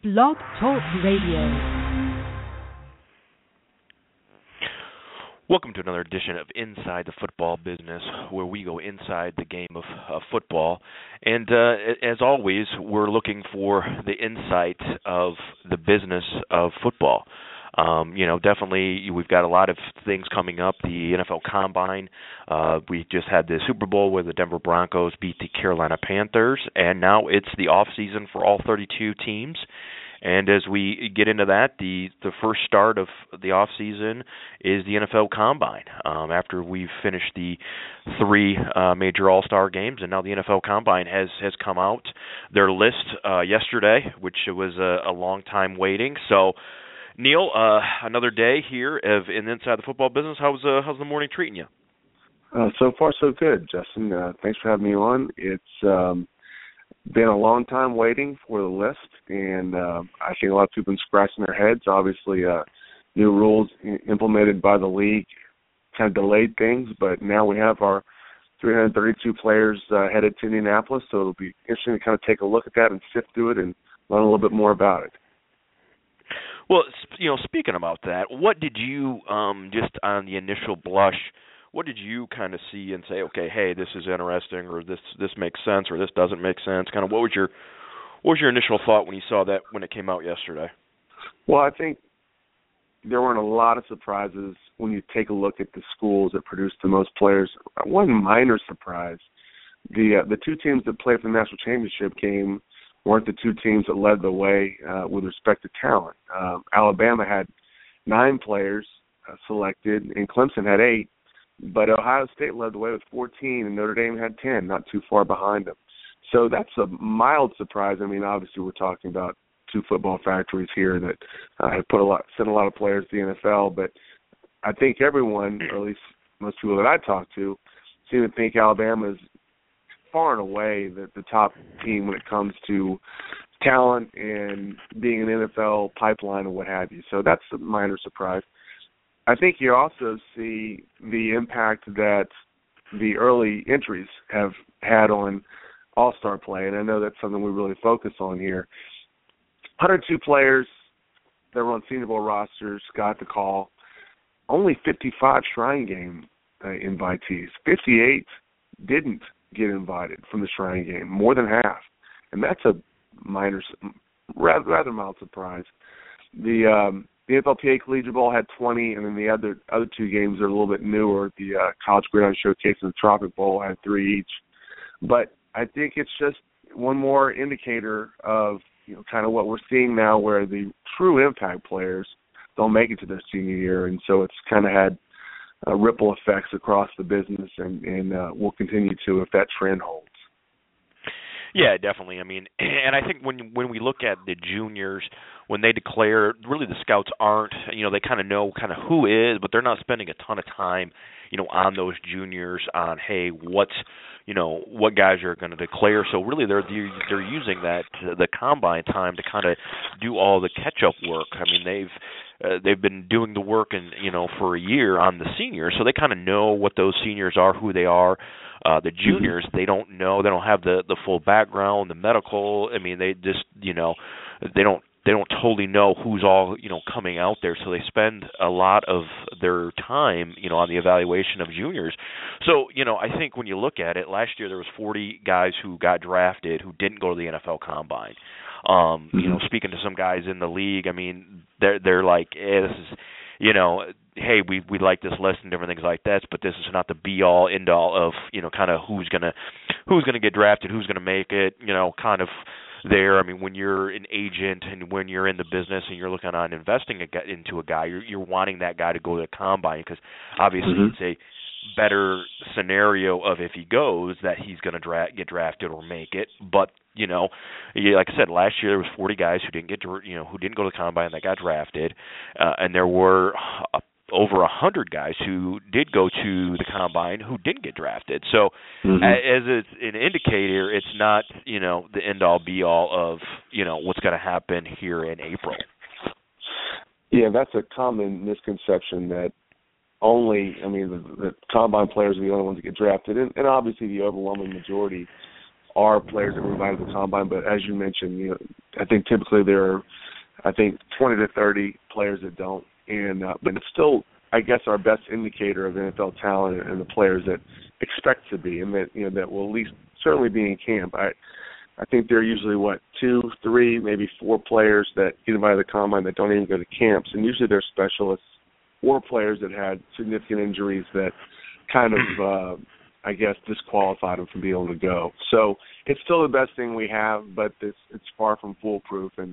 Blog Talk Radio. Welcome to another edition of Inside the Football Business, where we go inside the game of football. And as always, we're looking for the insight of the business of football. Definitely we've got a lot of things coming up. The NFL Combine, we just had the Super Bowl where the Denver Broncos beat the Carolina Panthers, and now it's the off season for all 32 teams. And as we get into that, the first start of the off season is the NFL Combine. After we've finished the three major All-Star games, and now the NFL Combine has come out. Their list yesterday, which was a long time waiting. So, Neil, another day here in Inside the Football Business. How's the morning treating you? So far, so good, Justin. Thanks for having me on. It's been a long time waiting for the list, and I think a lot of people have been scratching their heads. Obviously, new rules implemented by the league kind of delayed things, but now we have our 332 players headed to Indianapolis, so it'll be interesting to kind of take a look at that and sift through it and learn a little bit more about it. Well, speaking about that, what did you, just on the initial blush, what did you kind of see and say, okay, hey, this is interesting, or this makes sense, or this doesn't make sense? Kind of what was your initial thought when you saw that when it came out yesterday? Well, I think there weren't a lot of surprises when you take a look at the schools that produced the most players. One minor surprise, the two teams that played for the national championship game weren't the two teams that led the way with respect to talent. Alabama had 9 players selected, and Clemson had 8. But Ohio State led the way with 14, and Notre Dame had 10, not too far behind them. So that's a mild surprise. I mean, obviously we're talking about two football factories here that have sent a lot of players to the NFL. But I think everyone, or at least most people that I talk to, seem to think Alabama is far and away the top team when it comes to talent and being an NFL pipeline and what have you. So that's a minor surprise. I think you also see the impact that the early entries have had on all-star play, and I know that's something we really focus on here. 102 players that were on Senior Bowl rosters got the call. Only 55 Shrine Game invitees. 58 didn't get invited from the Shrine Game, more than half, and that's a rather mild surprise. The NFLPA Collegiate Bowl had 20, and then the other two games are a little bit newer. The College Gridiron Showcase and the Tropic Bowl had 3 each. But I think it's just one more indicator of kind of what we're seeing now, where the true impact players don't make it to their senior year, and so it's kind of had ripple effects across the business, and will continue to if that trend holds. Yeah, definitely. I mean, and I think when we look at the juniors, when they declare, really the scouts aren't, they kind of know kind of who is, but they're not spending a ton of time, on those juniors on, hey, what guys are going to declare. So really they're using the combine time to kind of do all the catch-up work. I mean, they've been doing the work for a year on the seniors, so they kind of know what those seniors are, who they are. The juniors, they don't know. They don't have the full background, the medical. I mean, they just, they don't totally know who's all, coming out there. So they spend a lot of their time, on the evaluation of juniors. So, I think when you look at it, last year there was 40 guys who got drafted who didn't go to the NFL Combine. Speaking to some guys in the league, I mean, they're like, this is, hey, we like this list and different things like that, but this is not the be all end all of kind of who's gonna get drafted, who's gonna make it, kind of there. I mean, when you're an agent and when you're in the business and you're looking on investing into a guy, you're wanting that guy to go to the combine because obviously it's a better scenario of if he goes that he's going to get drafted or make it. But like I said, last year there was 40 guys who didn't who didn't go to the combine that got drafted, and there were over 100 guys who did go to the combine who didn't get drafted. So as it's an indicator, it's not the end all be all of what's going to happen here in April. Yeah, that's a common misconception that the combine players are the only ones that get drafted, and obviously the overwhelming majority are players that were invited to the combine, but as you mentioned, I think typically there are, 20 to 30 players that don't, and but it's still, I guess, our best indicator of NFL talent and the players that expect to be, and that that will at least certainly be in camp. I think there are usually 2, 3, maybe 4 players that get invited to the combine that don't even go to camps, and usually they're specialists or players that had significant injuries that kind of disqualified them from being able to go. So it's still the best thing we have, but it's far from foolproof, and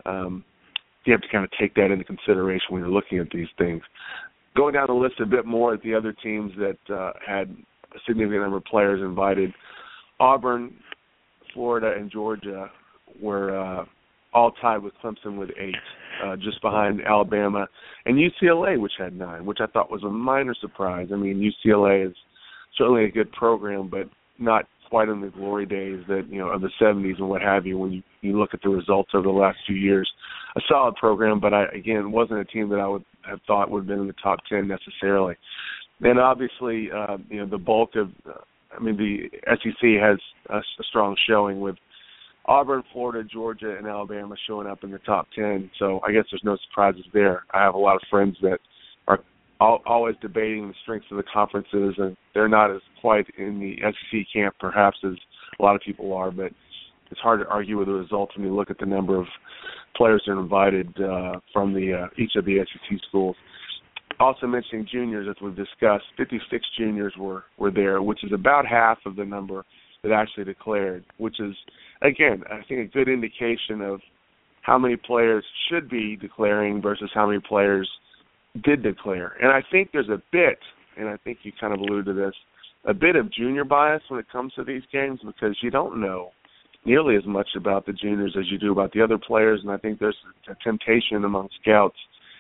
you have to kind of take that into consideration when you're looking at these things. Going down the list a bit more at the other teams that had a significant number of players invited, Auburn, Florida, and Georgia were all tied with Clemson with 8, just behind Alabama and UCLA, which had 9, which I thought was a minor surprise. I mean, UCLA is certainly a good program, but not quite in the glory days that of the 70s and what have you. When you look at the results over the last few years, a solid program, but again, wasn't a team that I would have thought would have been in the top 10 necessarily. Then obviously, the bulk of, the SEC has a strong showing with Auburn, Florida, Georgia, and Alabama showing up in the top 10. So I guess there's no surprises there. I have a lot of friends that are always debating the strengths of the conferences, and they're not as quite in the SEC camp perhaps as a lot of people are, but it's hard to argue with the results when you look at the number of players that are invited from each of the SEC schools. Also mentioning juniors, as we've discussed, 56 juniors were there, which is about half of the number that actually declared, which is, again, I think a good indication of how many players should be declaring versus how many players did declare. And I think there's a bit, and I think you kind of alluded to this, a bit of junior bias when it comes to these games because you don't know nearly as much about the juniors as you do about the other players, and I think there's a temptation among scouts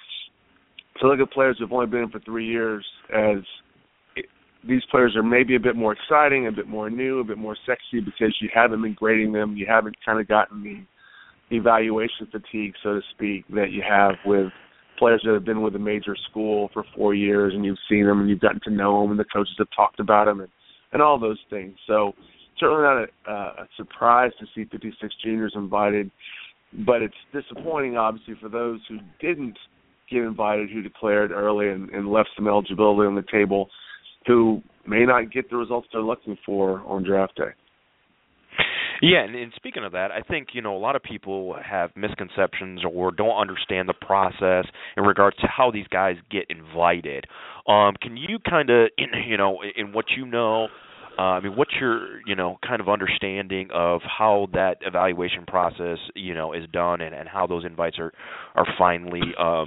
to look at players who've only been in for 3 years as these players are maybe a bit more exciting, a bit more new, a bit more sexy because you haven't been grading them, you haven't kind of gotten the evaluation fatigue, so to speak, that you have with players that have been with a major school for 4 years and you've seen them and you've gotten to know them and the coaches have talked about them and all those things. So certainly not a surprise to see 56 juniors invited, but it's disappointing, obviously, for those who didn't get invited, who declared early and left some eligibility on the table, who may not get the results they're looking for on draft day. Yeah, and speaking of that, I think, a lot of people have misconceptions or don't understand the process in regards to how these guys get invited. Can you kind of, in what what's your, kind of understanding of how that evaluation process, is done and how those invites are finally,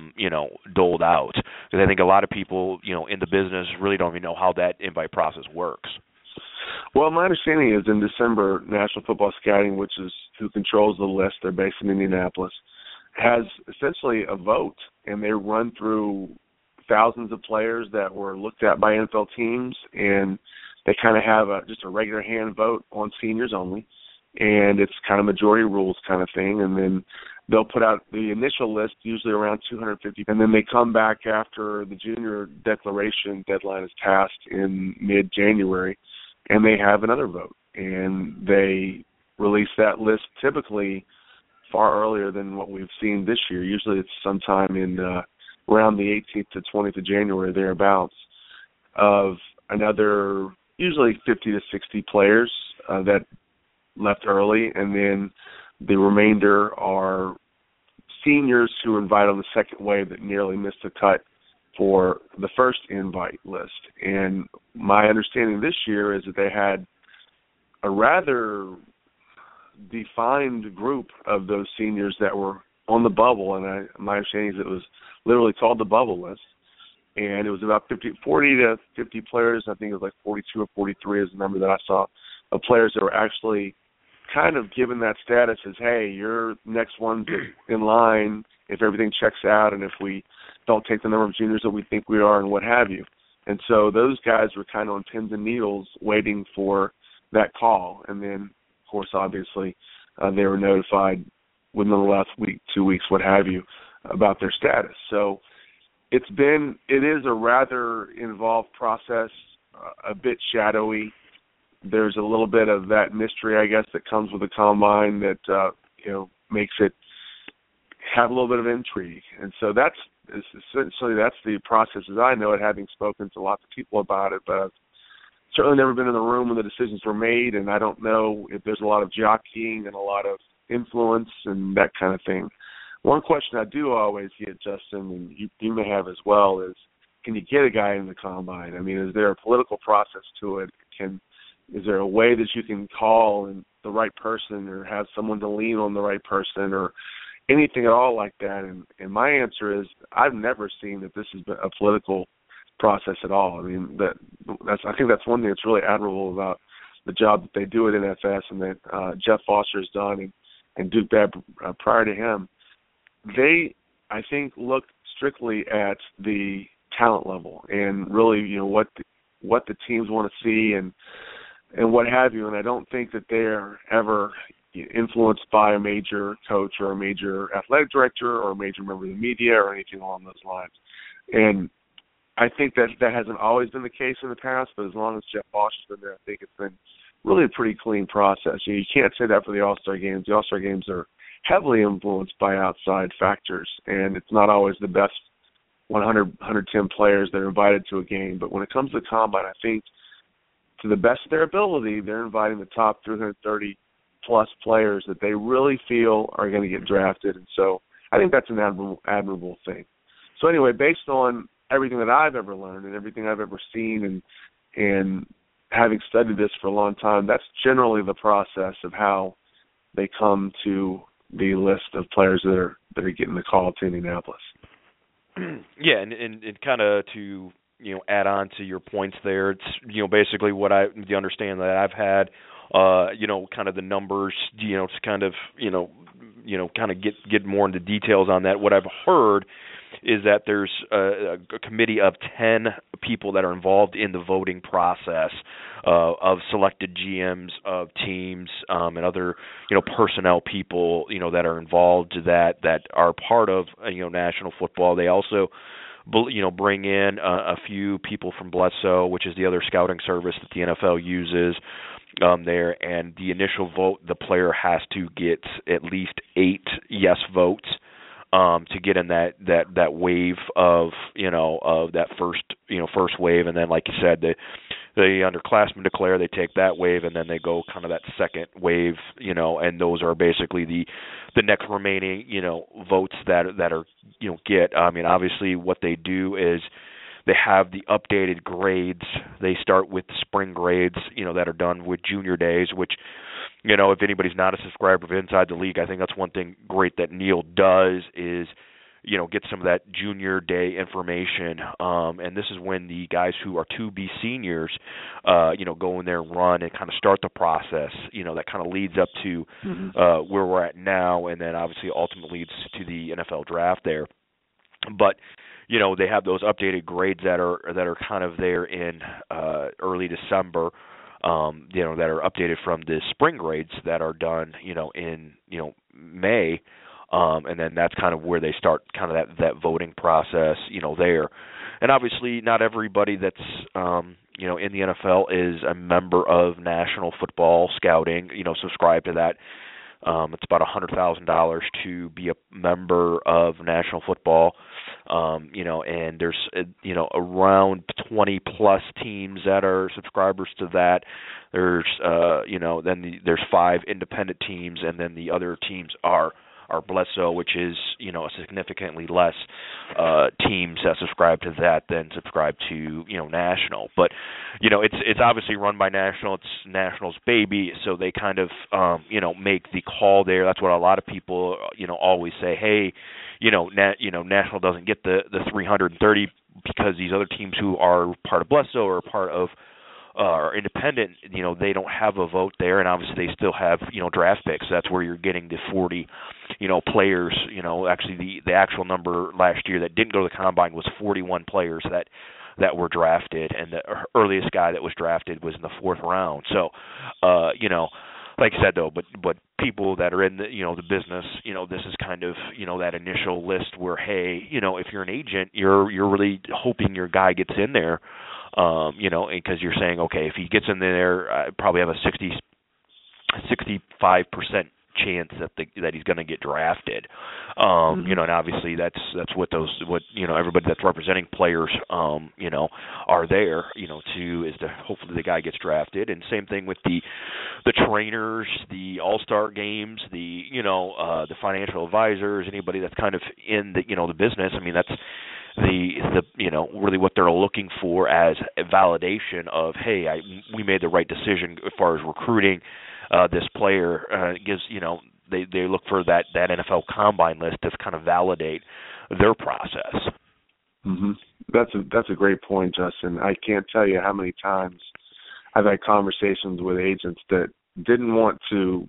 doled out? Because I think a lot of people, in the business really don't even know how that invite process works. Well, my understanding is in December, National Football Scouting, which is who controls the list, they're based in Indianapolis, has essentially a vote, and they run through thousands of players that were looked at by NFL teams, and they kind of have just a regular hand vote on seniors only, and it's kind of majority rules kind of thing, and then they'll put out the initial list, usually around 250, and then they come back after the junior declaration deadline is passed in mid-January, and they have another vote, and they release that list typically far earlier than what we've seen this year. Usually it's sometime in around the 18th to 20th of January, thereabouts, of another usually 50 to 60 players that left early, and then the remainder are seniors who were invited on the second wave that nearly missed the cut for the first invite list. And my understanding this year is that they had a rather defined group of those seniors that were on the bubble, and my understanding is it was literally called the bubble list. And it was about 40 to 50 players. I think it was like 42 or 43 is the number that I saw of players that were actually kind of given that status as, hey, you're next one in line if everything checks out and if we don't take the number of juniors that we think we are and what have you. And so those guys were kind of on pins and needles waiting for that call. And then, of course, obviously, they were notified within the last week, 2 weeks, what have you, about their status. So it is a rather involved process, a bit shadowy. there's a little bit of that mystery, I guess, that comes with the combine that makes it have a little bit of intrigue. And so that's the process as I know it, having spoken to lots of people about it. But I've certainly never been in the room when the decisions were made, and I don't know if there's a lot of jockeying and a lot of influence and that kind of thing. One question I do always get, Justin, and you may have as well, is can you get a guy in the combine? I mean, is there a political process to it? Is there a way that you can call and the right person, or have someone to lean on the right person, or anything at all like that? And my answer is I've never seen that this has been a political process at all. I mean, I think that's one thing that's really admirable about the job that they do at NFS, and that Jeff Foster has done, and Duke Babb prior to him. They, I think, look strictly at the talent level and really, what the teams want to see and what have you. And I don't think that they're ever influenced by a major coach or a major athletic director or a major member of the media or anything along those lines. And I think that hasn't always been the case in the past, but as long as Jeff Foster's been there, I think it's been really a pretty clean process. You can't say that for the All-Star Games. The All-Star Games are heavily influenced by outside factors, and it's not always the best 100, 110 players that are invited to a game. But when it comes to the Combine, I think to the best of their ability, they're inviting the top 330-plus players that they really feel are going to get drafted. And so I think that's an admirable thing. So anyway, based on everything that I've ever learned and everything I've ever seen and having studied this for a long time, that's generally the process of how they come to the list of players that are getting the call to Indianapolis. Yeah, and kind of to add on to your points there, it's basically what the understanding that I've had, kind of the numbers, to kind of kind of get more into details on that. What I've heard is that there's a committee of 10 people that are involved in the voting process of selected GMs of teams and other personnel people that are involved that are part of National Football. They also bring in a few people from Bledsoe, which is the other scouting service that the NFL uses there. And the initial vote, the player has to get at least 8 yes votes to get in that wave of of that first wave. And then, like you said, the underclassmen declare, they take that wave, and then they go kind of that second wave, and those are basically the next remaining votes that are get. I mean, obviously what they do is they have the updated grades. They start with the spring grades that are done with junior days, which if anybody's not a subscriber of Inside the League, I think that's one thing great that Neil does is get some of that junior day information. And this is when the guys who are to be seniors, go in there and run and kind of start the process, that kind of leads up to where we're at now, and then obviously ultimately leads to the NFL draft there. But they have those updated grades that are kind of there in early December, that are updated from the spring grades that are done, in May. And then that's kind of where they start kind of that voting process, there. And obviously not everybody that's, in the NFL is a member of National Football Scouting, subscribe to that. It's about $100,000 to be a member of National Football, and there's, around 20-plus teams that are subscribers to that. There's, then there's 5 independent teams, and then the other teams are Bledsoe, which is, significantly less teams that subscribe to that than subscribe to, National. But, it's obviously run by National. It's National's baby, so they kind of, make the call there. That's what a lot of people, always say, hey, National doesn't get the 330 because these other teams who are part of Bledsoe or part of are independent, they don't have a vote there, and obviously they still have, draft picks. That's where you're getting the 40, players. Actually the actual number last year that didn't go to the Combine was 41 players that were drafted, and the earliest guy that was drafted was in the 4th round. So, like I said though, but people that are in the the business, this is kind of that initial list where, hey, if you're an agent, you're really hoping your guy gets in there. because you're saying, okay, if he gets in there, probably have a 65% chance that he's going to get drafted. And obviously that's what everybody that's representing players, are there, to hopefully the guy gets drafted. And same thing with the trainers, the all-star games, the financial advisors, anybody that's kind of in the business. I mean, that's really what they're looking for as a validation of, hey, we made the right decision as far as recruiting this player. Gives they look for that NFL Combine list to kind of validate their process. Mm-hmm. That's a great point, Justin. I can't tell you how many times I've had conversations with agents that didn't want to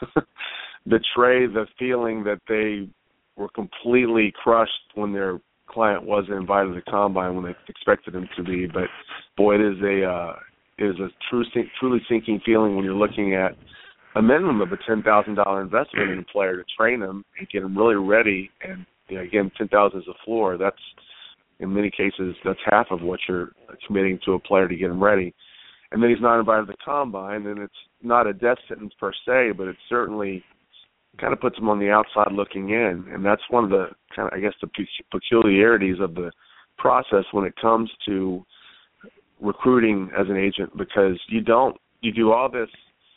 betray the feeling that they were completely crushed when their client wasn't invited to the Combine when they expected him to be. But boy, it is a truly sinking feeling when you're looking at a minimum of a $10,000 investment in a player to train him and get him really ready. And again, $10,000 is a floor. That's in many cases that's half of what you're committing to a player to get him ready. And then he's not invited to the Combine, and it's not a death sentence per se, but it certainly kind of puts him on the outside looking in. And that's one of the kind of, I guess, the peculiarities of the process when it comes to recruiting as an agent, because you do all this,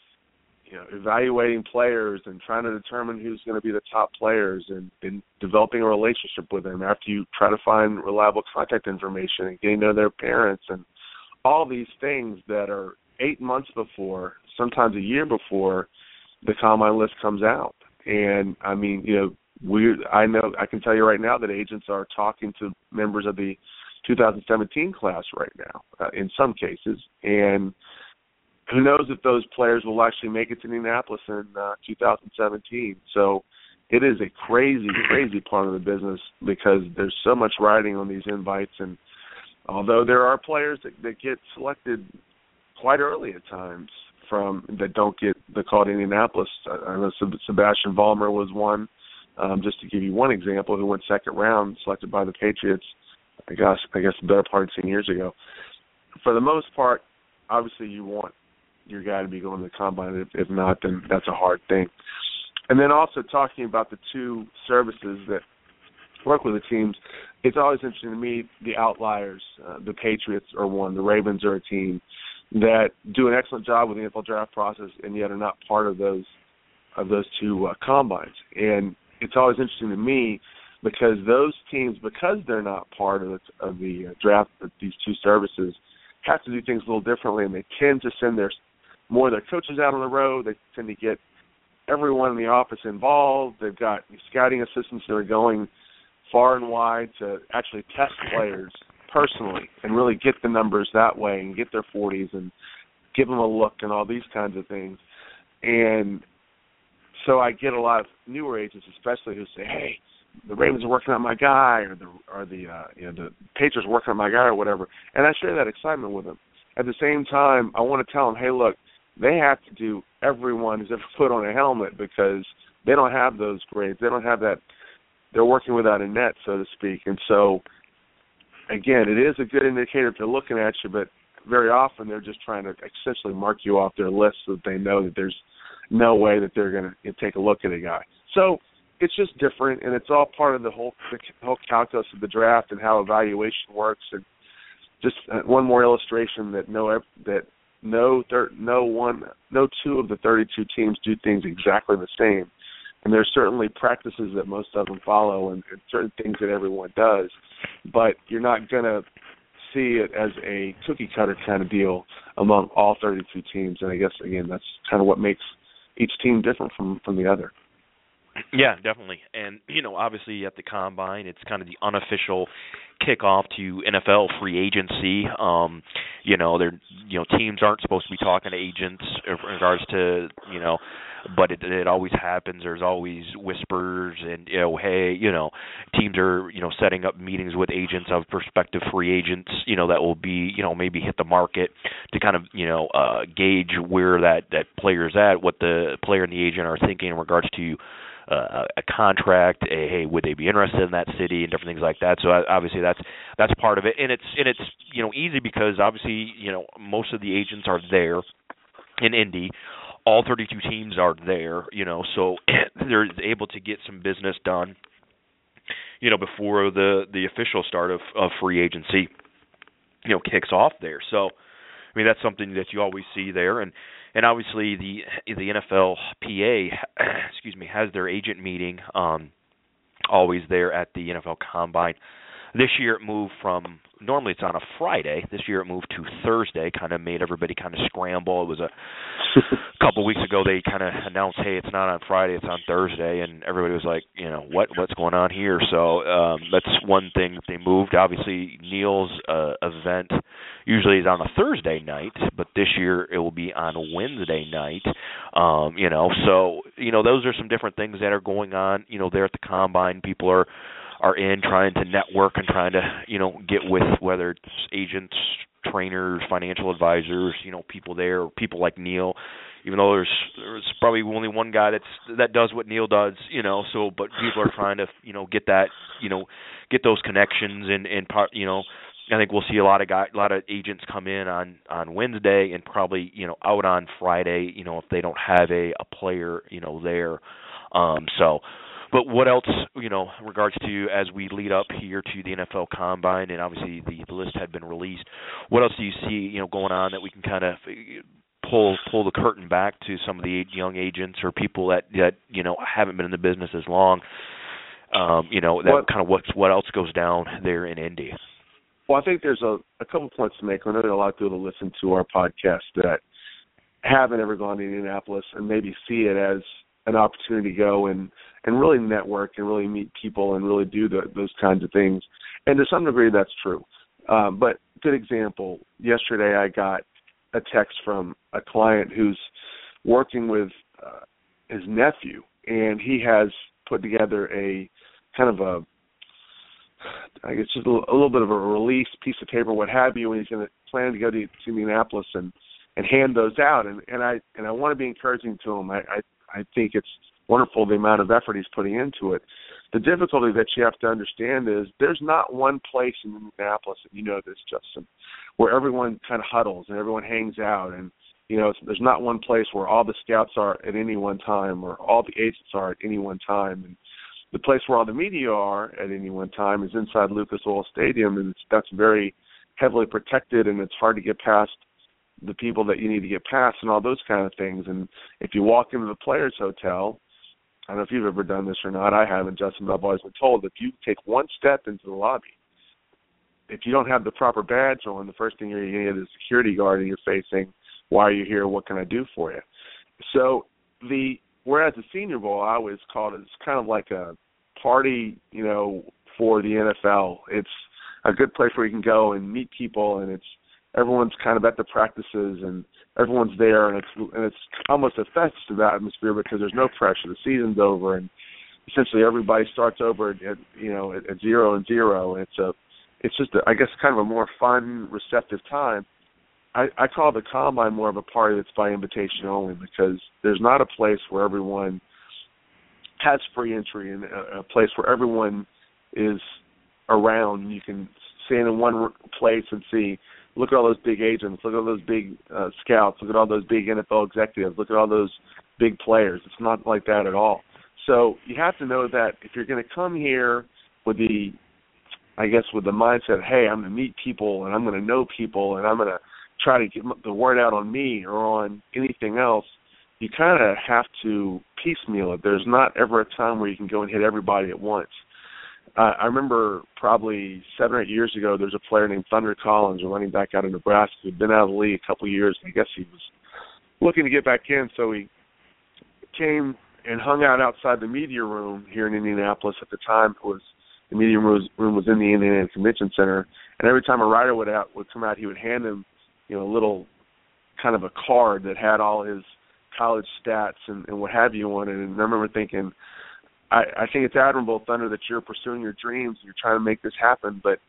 evaluating players and trying to determine who's going to be the top players and developing a relationship with them after you try to find reliable contact information and getting to know their parents and all these things that are 8 months before, sometimes a year before the Combine list comes out. And I mean, I can tell you right now that agents are talking to members of the 2017 class right now, in some cases, and who knows if those players will actually make it to Indianapolis in 2017. So it is a crazy, crazy part of the business because there's so much riding on these invites. And although there are players that get selected quite early at times that don't get the call to Indianapolis, I know Sebastian Vollmer was one, just to give you one example, who went second round, selected by the Patriots, I guess the better part of 10 years ago. For the most part, obviously you want your guy to be going to the Combine. If not, then that's a hard thing. And then also talking about the two services that work with the teams, it's always interesting to me, the outliers. The Patriots are one, the Ravens are a team that do an excellent job with the NFL draft process and yet are not part of those two combines. And it's always interesting to me because those teams, because they're not part of the draft of these two services, have to do things a little differently, and they tend to send more of their coaches out on the road. They tend to get everyone in the office involved. They've got scouting assistants that are going far and wide to actually test players personally and really get the numbers that way and get their 40s and give them a look and all these kinds of things. And so I get a lot of newer agents, especially, who say, "Hey, the Ravens are working on my guy," or the Patriots are working on my guy, or whatever. And I share that excitement with them. At the same time, I want to tell them, "Hey, look, they have to do everyone who's ever put on a helmet because they don't have those grades. They don't have that. They're working without a net, so to speak." And so, again, it is a good indicator if they're looking at you, but very often they're just trying to essentially mark you off their list so that they know that there's no way that they're going to take a look at a guy. So it's just different, and it's all part of the whole calculus of the draft and how evaluation works. And just one more illustration that no two of the 32 teams do things exactly the same. And there's certainly practices that most of them follow and certain things that everyone does. But you're not going to see it as a cookie-cutter kind of deal among all 32 teams. And I guess, again, that's kind of what makes each team different from the other. Yeah, definitely. And, obviously at the Combine, it's kind of the unofficial kickoff to NFL free agency. Teams aren't supposed to be talking to agents in regards to, but it always happens. There's always whispers and, teams are, setting up meetings with agents of prospective free agents, that will be, maybe hit the market to kind of, gauge where that player's at, what the player and the agent are thinking in regards to a contract, hey, would they be interested in that city, and different things like that. So obviously that's part of it, and it's easy because obviously most of the agents are there in Indy. All 32 teams are there, so they're able to get some business done, before the official start of free agency, kicks off there. So, I mean, that's something that you always see there, and obviously the NFLPA, has their agent meeting always there at the NFL Combine. This year it moved from, normally it's on a Friday. This year it moved to Thursday, kind of made everybody kind of scramble. It was a couple of weeks ago they kind of announced, hey, it's not on Friday, it's on Thursday, and everybody was like, what's going on here? So that's one thing that they moved. Obviously, Neil's event usually is on a Thursday night, but this year it will be on a Wednesday night. So those are some different things that are going on. There at the Combine, people are in trying to network and trying to, get with whether it's agents, trainers, financial advisors, people there, or people like Neil, even though there's probably only one guy that does what Neil does, but people are trying to, get that, get those connections and I think we'll see a lot of agents come in on Wednesday and probably, out on Friday, if they don't have a player, there. But what else, in regards to as we lead up here to the NFL Combine, and obviously the list had been released, what else do you see, going on that we can kind of pull the curtain back to some of the young agents or people that haven't been in the business as long, what else goes down there in Indy? Well, I think there's a couple points to make. I know there are a lot of people that listen to our podcast that haven't ever gone to Indianapolis and maybe see it as an opportunity to go and really network and really meet people and really do those kinds of things. And to some degree, that's true. But good example, yesterday I got a text from a client who's working with his nephew, and he has put together a kind of just a little bit of a release piece of paper, what have you, and he's going to plan to go to Indianapolis and hand those out. And I want to be encouraging to him. I think it's wonderful the amount of effort he's putting into it. The difficulty that you have to understand is there's not one place in Indianapolis, and this, Justin, where everyone kind of huddles and everyone hangs out. And, there's not one place where all the scouts are at any one time or all the agents are at any one time. And the place where all the media are at any one time is inside Lucas Oil Stadium, and that's very heavily protected, and it's hard to get past the people that you need to get past and all those kind of things. And if you walk into the Players Hotel, I don't know if you've ever done this or not, I haven't, Justin, but I've always been told if you take one step into the lobby, if you don't have the proper badge on, the first thing you're going to get is a security guard and you're facing, why are you here, what can I do for you? So whereas the Senior Bowl, I always called it, it's kind of like a party, for the NFL. It's a good place where you can go and meet people, and everyone's kind of at the practices and everyone's there, and it's almost a festive atmosphere because there's no pressure. The season's over, and essentially everybody starts over at 0-0, and it's just I guess kind of a more fun, receptive time. I call the Combine more of a party that's by invitation only, because there's not a place where everyone has free entry and a place where everyone is around. You can stand in one place and see, look at all those big agents, look at all those big scouts, look at all those big NFL executives, look at all those big players. It's not like that at all. So you have to know that if you're going to come here with the mindset, hey, I'm going to meet people and I'm going to know people and I'm going to try to get the word out on me or on anything else, you kind of have to piecemeal it. There's not ever a time where you can go and hit everybody at once. I remember probably 7 or 8 years ago, there's a player named Thunder Collins, a running back out of Nebraska, who'd been out of the league a couple of years. I guess he was looking to get back in, so he came and hung out outside the media room here in Indianapolis. At the time, the media room was in the Indiana Convention Center, and every time a writer would come out, he would hand him, a little kind of a card that had all his college stats and what have you on it. And I remember thinking, I think it's admirable, Thunder, that you're pursuing your dreams and you're trying to make this happen, but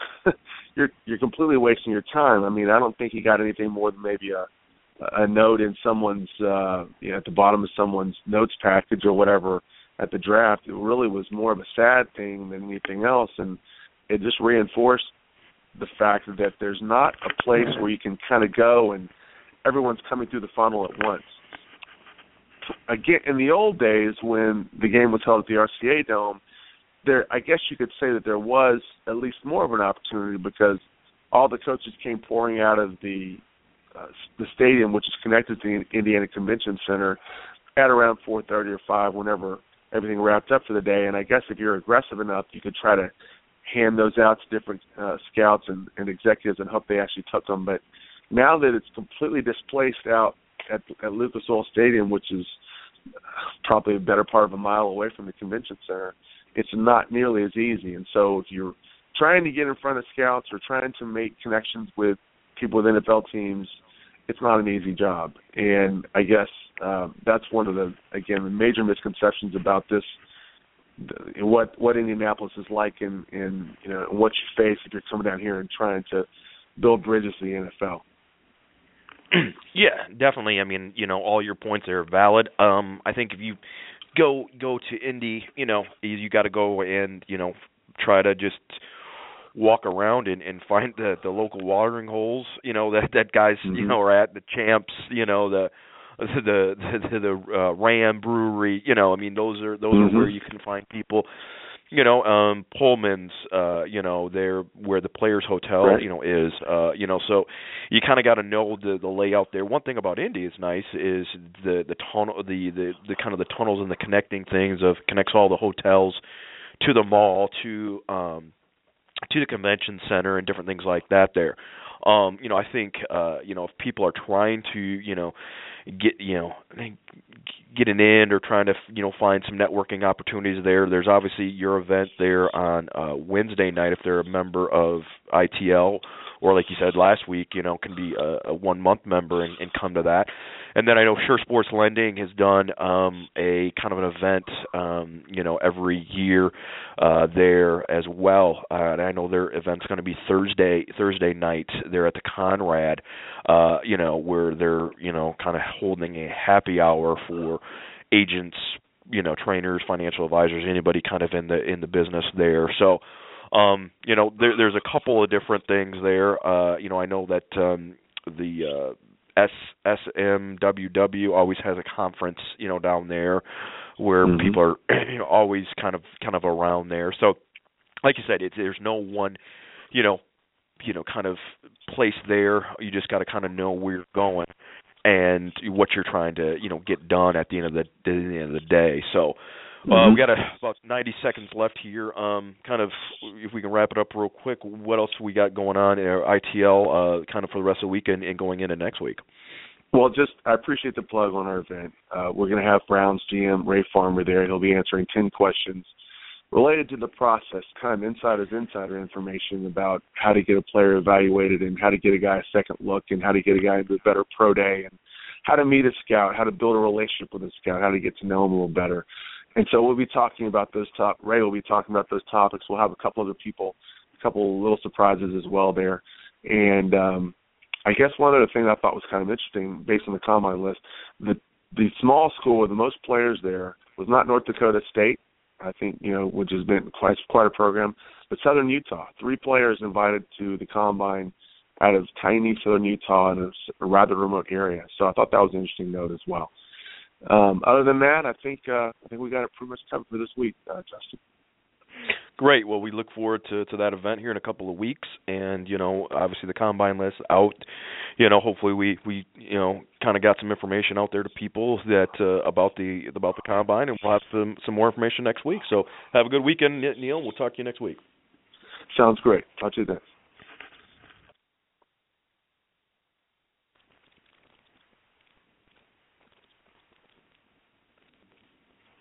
you're completely wasting your time. I mean, I don't think you got anything more than maybe a note in someone's, at the bottom of someone's notes package or whatever, at the draft, it really was more of a sad thing than anything else, and it just reinforced the fact that there's not a place where you can kind of go and everyone's coming through the funnel at once. Again, in the old days when the game was held at the RCA Dome, I guess you could say that there was at least more of an opportunity because all the coaches came pouring out of the stadium, which is connected to the Indiana Convention Center, at around 4:30 or 5, whenever everything wrapped up for the day. And I guess if you're aggressive enough, you could try to hand those out to different scouts and executives and hope they actually took them. But now that it's completely displaced out at Lucas Oil Stadium, which is probably a better part of a mile away from the convention center, it's not nearly as easy. And so if you're trying to get in front of scouts or trying to make connections with people with NFL teams, it's not an easy job. And I guess that's one of the major misconceptions about this, what Indianapolis is like and what you face if you're coming down here and trying to build bridges to the NFL. Yeah, definitely. I mean, all your points are valid. I think if you go to Indy, you got to go and try to just walk around and find the local watering holes. That guys are at, the Champs. The Ram Brewery. I mean, those are where you can find people. Pullman's, there where the Players Hotel, right. Is, so you kind of got to know the layout there. One thing about Indy is nice is the tunnel, the kind of the tunnels and the connecting things connects all the hotels to the mall, to the convention center and different things like that there. I think, if people are trying to, get an in or trying to, find some networking opportunities there's obviously your event there on Wednesday night if they're a member of ITL, or like you said last week, can be a 1-month member and come to that. And then I know Sure Sports Lending has done a kind of an event, every year there as well. And I know their event's going to be Thursday night. They're at the Conrad, where they're, kind of holding a happy hour for agents, trainers, financial advisors, anybody kind of in the business there. So, there's a couple of different things there. I know that the SMWW always has a conference, down there where people are always kind of around there. So, like you said, there's no one, kind of place there. You just got to kind of know where you're going and what you're trying to, get done at the end of the day. So. We got about 90 seconds left here. Kind of, if we can wrap it up real quick, what else we got going on in our ITL kind of for the rest of the week and going into next week? Well, I appreciate the plug on our event. We're going to have Browns GM Ray Farmer there. He'll be answering 10 questions related to the process, kind of insider information about how to get a player evaluated and how to get a guy a second look and how to get a guy into a better pro day and how to meet a scout, how to build a relationship with a scout, how to get to know him a little better. And so we'll be talking about those Ray will be talking about those topics. We'll have a couple other people, a couple little surprises as well there. And I guess one other thing I thought was kind of interesting based on the combine list, the small school with the most players there was not North Dakota State, I think, which has been quite a program, but Southern Utah. 3 players invited to the combine out of tiny Southern Utah in a rather remote area. So I thought that was an interesting note as well. Other than that, I think we got it pretty much covered for this week, Justin. Great. Well, we look forward to that event here in a couple of weeks, and obviously the combine list out. Hopefully we kind of got some information out there to people that about the combine, and we'll have some more information next week. So have a good weekend, Neil. We'll talk to you next week. Sounds great. Talk to you then.